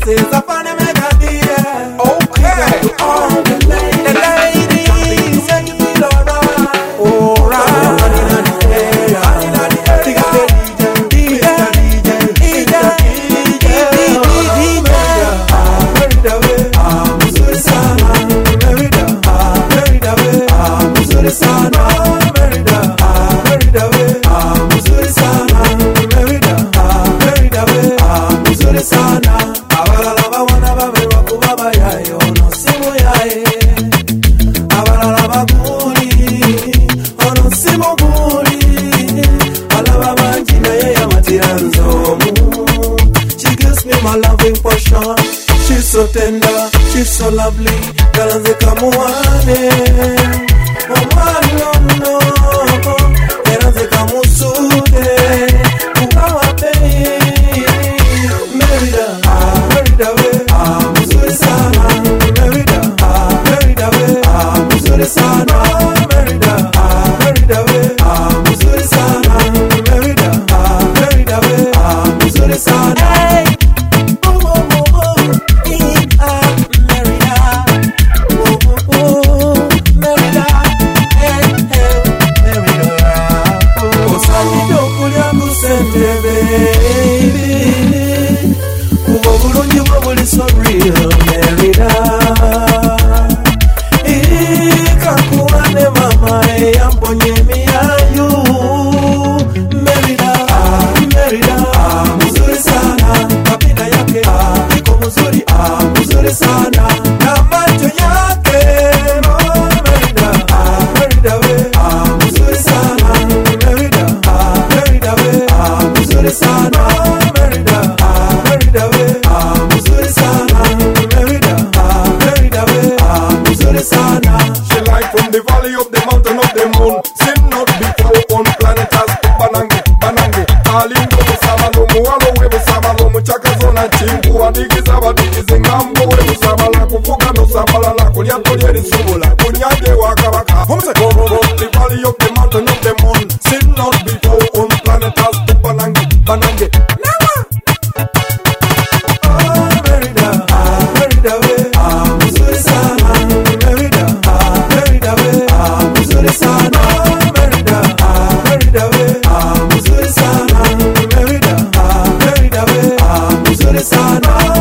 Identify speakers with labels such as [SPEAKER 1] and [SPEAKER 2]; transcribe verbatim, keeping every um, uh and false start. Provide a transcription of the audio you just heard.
[SPEAKER 1] is a funny melody.
[SPEAKER 2] Okay.
[SPEAKER 1] To all the ladies,
[SPEAKER 2] The ladies.
[SPEAKER 1] make you feel alright.
[SPEAKER 2] Alright.
[SPEAKER 1] She gives me my loving portion. She's so tender, she's so lovely. Kalanze kamuane, omani no no. Kalanze kamusude, ukawa pei. Merida, Merida we, muzuri sana. Merida, Merida we, muzuri sana. Merida, Merida we, muzuri sana. Merida, Merida we, muzuri sana. So real, Merida. Ikakuane mama, yamponye miayu. Merida, Merida, muzuri sana. Kapina yake, iko muzuri, muzuri sana. Na macho yake, oh Merida, Merida we, muzuri sana. Merida, Merida we, muzuri sana. Merida, Merida we, muzuri sana. Merida, Merida we, muzuri sana.
[SPEAKER 2] She like from the valley of the mountain of the moon. Seen not before on planet as Banange, Banange. Alingo musabalo, muwalo we musabalo, muchaka zona chimbu. Adigiza badigize ngambo we musabala. Kufuga no sabala la kulya kulya ni subula. Kunyage wakabaka. From the valley of the mountain of the moon. Seen not before on planet as Banange, Banange.
[SPEAKER 1] Sana